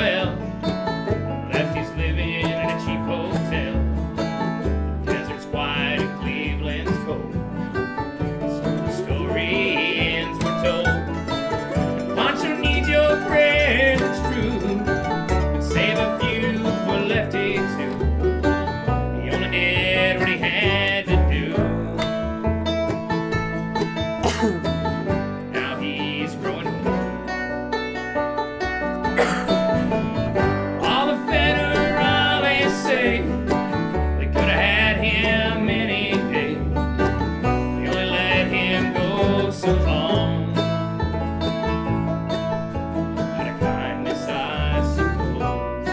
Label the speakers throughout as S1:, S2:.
S1: well. Lefty's living in a cheap hotel. The desert's quiet and Cleveland's cold. So the story ends, we're told. Pancho needs your prayer, that's true. But save a few for Lefty too. He only did what he had to do. Now he's growing old. All the federales say they could have had him any day. They only let him go so long. Out of kindness, I suppose.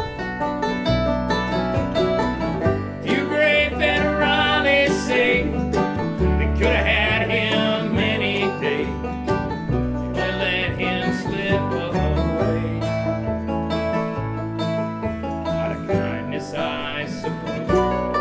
S1: Few great federales say they could have had him any day. They only let him slip away. Out of kindness, I suppose.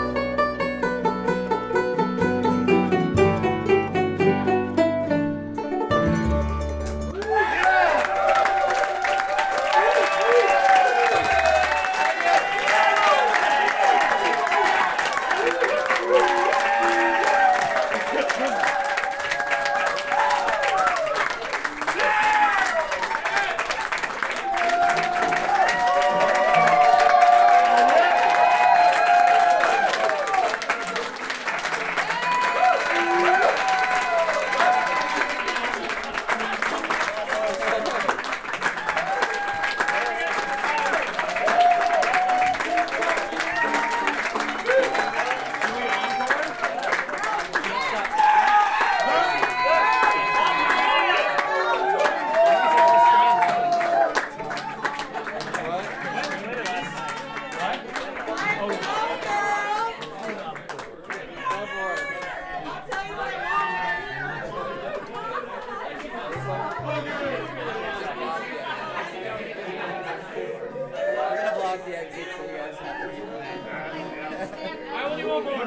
S1: I only want more.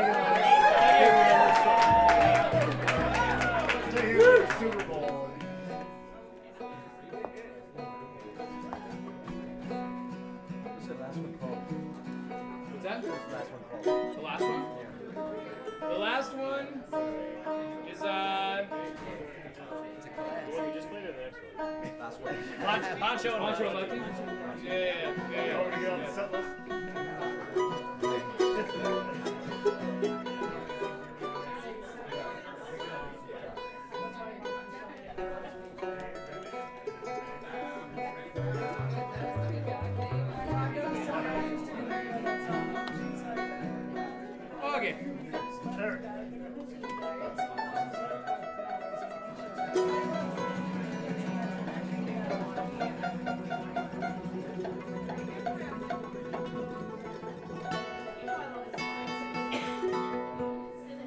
S2: Super Bowl. What's the last one called?
S1: What's that?
S2: What's the last one called?
S1: The last one? The last one is
S2: It's a class.
S3: We just played it the next one.
S2: Last one.
S3: Poncho and
S1: Poncho and Lucky? Yeah.
S3: Already got on the set list.
S1: Okay.